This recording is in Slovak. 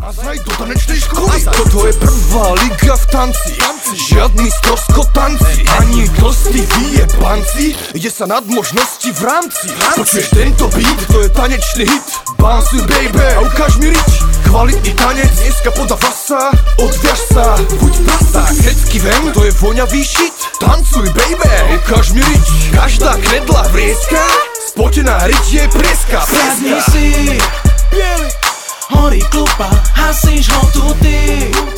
Aj do tanečnej školy. Toto je prvá liga v tanci. Žiadny stroskotanci, ani tlstí vyjebanci. Ide sa nad možnosti v rámci. Počuješ tento beat? To je tanečný hit. Bounce baby, a ukáž mi rič. Kvalitný tanec, dneska poda fasa. Odviaž sa, buď prasa. Grecký ven, to je voňavý shit. Tancuj baby, ukáž mi rič. Každá knedla vrieska, spotená rič je prieska. Sadni si, horí klupa, hasíš ho tu ty.